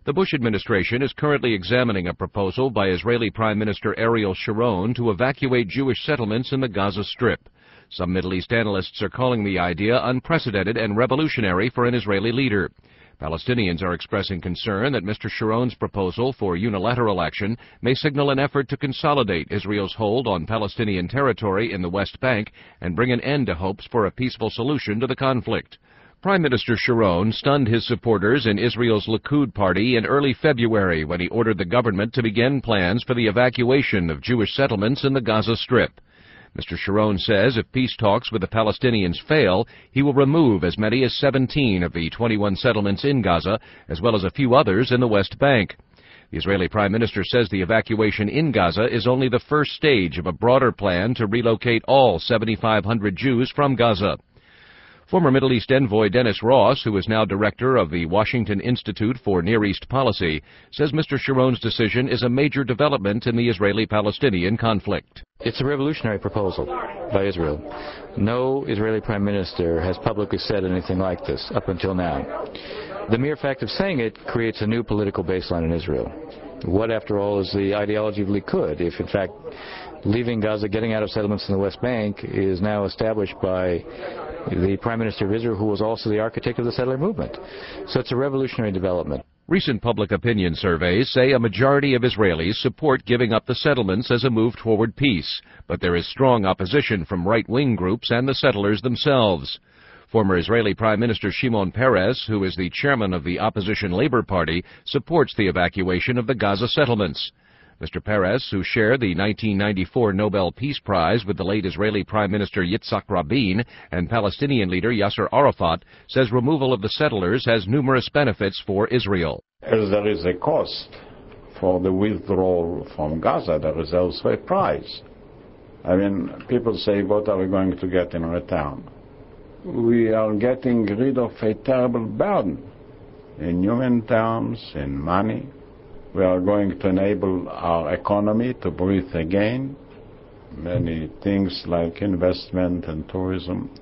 The Bush administration is currently examining a proposal by Israeli Prime Minister Ariel Sharon to evacuate Jewish settlements in the Gaza Strip. Some Middle East analysts are calling the idea unprecedented and revolutionary for an Israeli leader. Palestinians are expressing concern that Mr. Sharon's proposal for unilateral action may signal an effort to consolidate Israel's hold on Palestinian territory in the West Bank and bring an end to hopes for a peaceful solution to the conflict. Prime Minister Sharon stunned his supporters in Israel's Likud party in early February when he ordered the government to begin plans for the evacuation of Jewish settlements in the Gaza Strip. Mr. Sharon says if peace talks with the Palestinians fail, he will remove as many as 17 of the 21 settlements in Gaza, as well as a few others in the West Bank. The Israeli Prime Minister says the evacuation in Gaza is only the first stage of a broader plan to relocate all 7,500 Jews from Gaza. Former Middle East envoy Dennis Ross, who is now director of the Washington Institute for Near East Policy, says Mr. Sharon's decision is a major development in the Israeli-Palestinian conflict. It's a revolutionary proposal by Israel. No Israeli prime minister has publicly said anything like this up until now. The mere fact of saying it creates a new political baseline in Israel. What, after all, is the ideology of Likud, if in fact leaving Gaza, getting out of settlements in the West Bank, is now established by the Prime Minister of Israel, who was also the architect of the settler movement. So it's a revolutionary development. Recent public opinion surveys say a majority of Israelis support giving up the settlements as a move toward peace, but there is strong opposition from right-wing groups and the settlers themselves. Former Israeli Prime Minister Shimon Peres, who is the chairman of the opposition Labor Party, supports the evacuation of the Gaza settlements. Mr. Peres, who shared the 1994 Nobel Peace Prize with the late Israeli Prime Minister Yitzhak Rabin and Palestinian leader Yasser Arafat, says removal of the settlers has numerous benefits for Israel. As there is a cost for the withdrawal from Gaza, there is also a price. I mean, people say, what are we going to get in return? We are getting rid of a terrible burden in human terms, in money. We are going to enable our economy to breathe again. Many things like investment and tourism.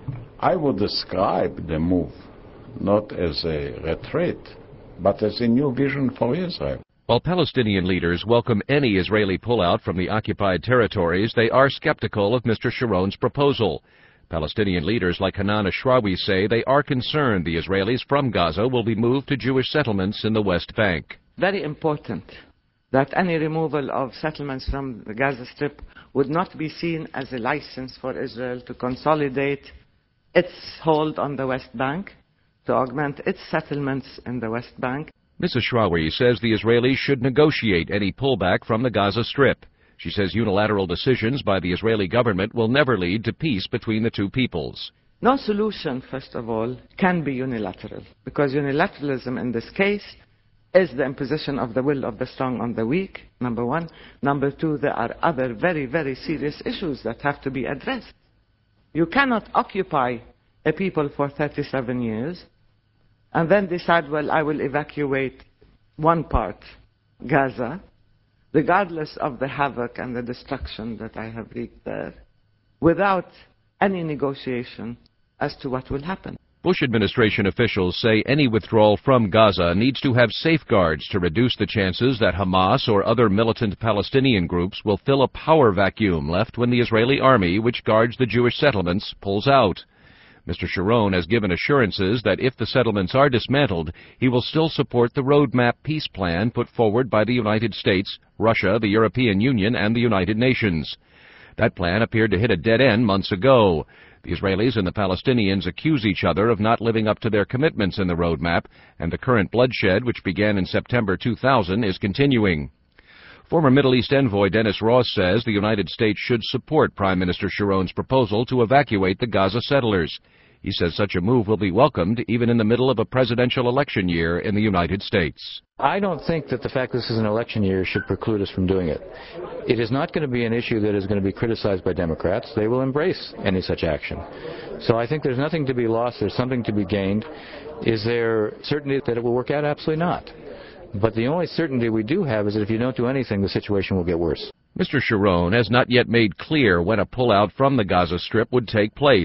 I would describe the move not as a retreat, but as a new vision for Israel. While Palestinian leaders welcome any Israeli pullout from the occupied territories, they are skeptical of Mr. Sharon's proposal. Palestinian leaders like Hanan Ashrawi say they are concerned the Israelis from Gaza will be moved to Jewish settlements in the West Bank. Very important that any removal of settlements from the Gaza Strip would not be seen as a license for Israel to consolidate its hold on the West Bank, to augment its settlements in the West Bank. Ms. Ashrawi says the Israelis should negotiate any pullback from the Gaza Strip. She says unilateral decisions by the Israeli government will never lead to peace between the two peoples. No solution, first of all, can be unilateral, because unilateralism in this case is the imposition of the will of the strong on the weak, number one. Number two, there are other very, very serious issues that have to be addressed. You cannot occupy a people for 37 years and then decide, well, I will evacuate one part, Gaza, regardless of the havoc and the destruction that I have wreaked there, without any negotiation as to what will happen. Bush administration officials say any withdrawal from Gaza needs to have safeguards to reduce the chances that Hamas or other militant Palestinian groups will fill a power vacuum left when the Israeli army, which guards the Jewish settlements, pulls out. Mr. Sharon has given assurances that if the settlements are dismantled, he will still support the roadmap peace plan put forward by the United States, Russia, the European Union, and the United Nations. That plan appeared to hit a dead end months ago. The Israelis and the Palestinians accuse each other of not living up to their commitments in the roadmap, and the current bloodshed, which began in September 2000, is continuing. Former Middle East envoy Dennis Ross says the United States should support Prime Minister Sharon's proposal to evacuate the Gaza settlers. He says such a move will be welcomed even in the middle of a presidential election year in the United States. I don't think that the fact this is an election year should preclude us from doing it. It is not going to be an issue that is going to be criticized by Democrats. They will embrace any such action. So I think there's nothing to be lost. There's something to be gained. Is there certainty that it will work out? Absolutely not. But the only certainty we do have is that if you don't do anything, the situation will get worse. Mr. Sharon has not yet made clear when a pullout from the Gaza Strip would take place.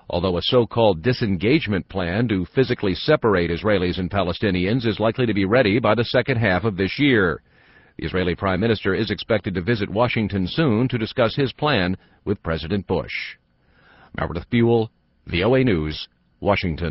although a so-called disengagement plan to physically separate Israelis and Palestinians is likely to be ready by the second half of this year. The Israeli Prime Minister is expected to visit Washington soon to discuss his plan with President Bush. Meredith Buell, VOA News, Washington.